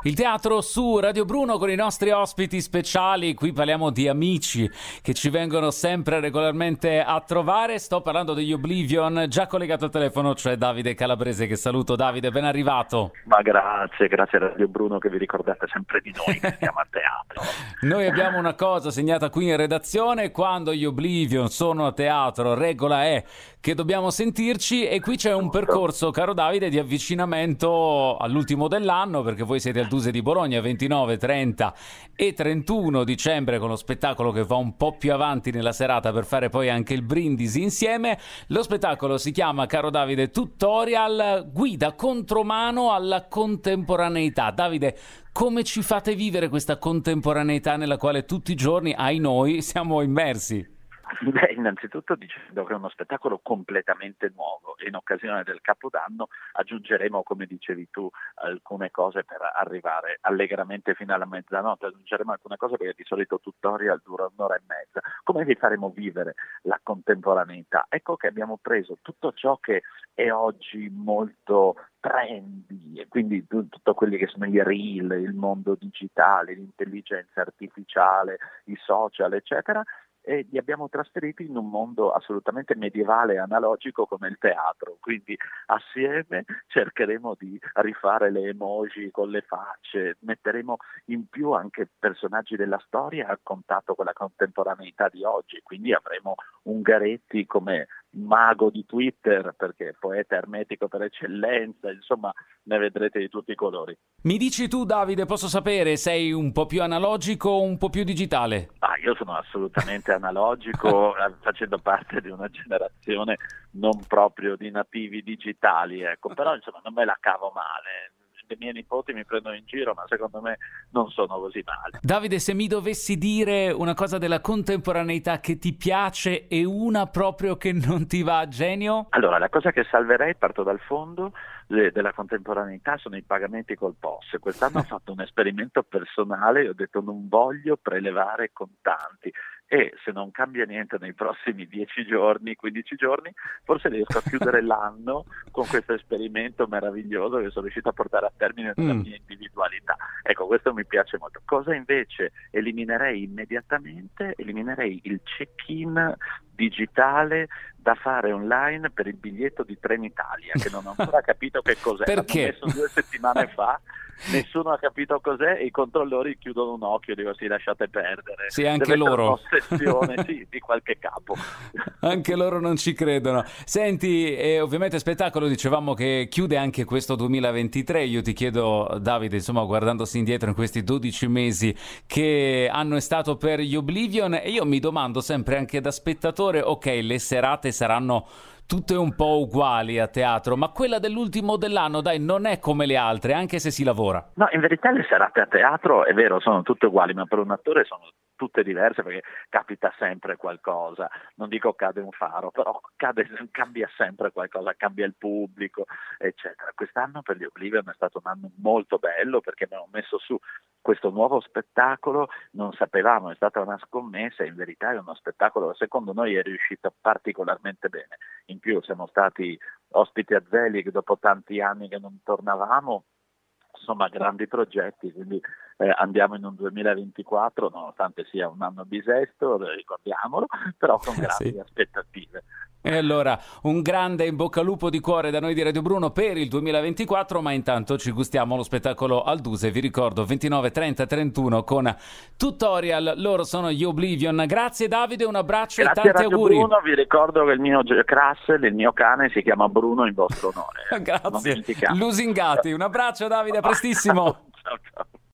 Il teatro su Radio Bruno con i nostri ospiti speciali. Qui parliamo di amici che ci vengono sempre regolarmente a trovare. Sto parlando degli Oblivion. Già collegato al telefono c'è Davide Calabrese, che saluto. Davide, ben arrivato. Ma grazie a Radio Bruno che vi ricordate sempre di noi che siamo a teatro. Noi abbiamo una cosa segnata qui in redazione: quando gli Oblivion sono a teatro, regola è che dobbiamo sentirci, e qui c'è un percorso, caro Davide, di avvicinamento all'ultimo dell'anno, perché voi siete al Duse di Bologna 29, 30 e 31 dicembre con lo spettacolo che va un po' più avanti nella serata per fare poi anche il brindisi insieme. Lo spettacolo si chiama, caro Davide, Tutorial, guida contromano alla contemporaneità. Davide, come ci fate vivere questa contemporaneità nella quale tutti i giorni, ai noi, siamo immersi? Beh, innanzitutto dicendo che è uno spettacolo completamente nuovo e in occasione del Capodanno aggiungeremo, come dicevi tu, alcune cose per arrivare allegramente fino alla mezzanotte. Aggiungeremo alcune cose perché di solito Tutorial dura un'ora e mezza. Come vi faremo vivere la contemporaneità? Ecco che abbiamo preso tutto ciò che è oggi molto trendy, e quindi tutto quelli che sono i reel, il mondo digitale, l'intelligenza artificiale, i social, eccetera, e li abbiamo trasferiti in un mondo assolutamente medievale e analogico come il teatro. Quindi assieme cercheremo di rifare le emoji con le facce, metteremo in più anche personaggi della storia a contatto con la contemporaneità di oggi, quindi avremo Ungaretti come mago di Twitter, perché è poeta ermetico per eccellenza, insomma ne vedrete di tutti i colori. Mi dici tu, Davide, posso sapere, sei un po' più analogico o un po' più digitale? Io sono assolutamente analogico, facendo parte di una generazione non proprio di nativi digitali, ecco, però insomma non me la cavo male. I miei nipoti mi prendono in giro, ma secondo me non sono così male. Davide, se mi dovessi dire una cosa della contemporaneità che ti piace e una proprio che non ti va a genio? Allora, la cosa che salverei, parto dal fondo, della contemporaneità sono i pagamenti col POS. Quest'anno ho fatto un esperimento personale, ho detto non voglio prelevare contanti, e se non cambia niente nei prossimi 10 giorni, 15 giorni, forse riesco a chiudere l'anno con questo esperimento meraviglioso che sono riuscito a portare a termine nella mia individualità. Ecco, questo mi piace molto. Cosa invece eliminerei immediatamente? Eliminerei il check-in digitale da fare online per il biglietto di Trenitalia, che non ho ancora capito che cos'è. Perché? L'ho messo 2 settimane fa, nessuno ha capito cos'è e i controllori chiudono un occhio, dico sì, lasciate perdere. Sì, anche Deve loro. Un'ossessione, sì, di qualche capo. Anche loro non ci credono. Senti, ovviamente spettacolo, dicevamo che chiude anche questo 2023. Io ti chiedo, Davide, insomma, guardandosi indietro in questi 12 mesi, che anno è stato per gli Oblivion? E io mi domando sempre anche da spettatore, ok, le serate saranno tutte un po' uguali a teatro, ma quella dell'ultimo dell'anno, dai, non è come le altre, anche se si lavora. No, in verità le serate a teatro, è vero, sono tutte uguali, ma per un attore sono tutte diverse, perché capita sempre qualcosa. Non dico cade un faro, però cambia sempre qualcosa, cambia il pubblico, eccetera. Quest'anno per gli Oblivion è stato un anno molto bello, perché abbiamo messo su questo nuovo spettacolo, non sapevamo, è stata una scommessa, in verità è uno spettacolo che secondo noi è riuscito particolarmente bene. In più siamo stati ospiti a Zelig dopo tanti anni che non tornavamo, insomma grandi progetti, quindi andiamo in un 2024, nonostante sia un anno bisesto, ricordiamolo, però con grandi aspettative. E allora un grande in bocca al lupo di cuore da noi di Radio Bruno per il 2024, ma intanto ci gustiamo lo spettacolo al Duse, vi ricordo 29, 30, 31 con Tutorial, loro sono gli Oblivion. Grazie Davide, un abbraccio. Grazie e tanti Radio auguri. Bruno, vi ricordo che il mio Crassel, il mio cane, si chiama Bruno in vostro onore. Grazie, lusingati, un abbraccio Davide, a prestissimo. Ciao ciao.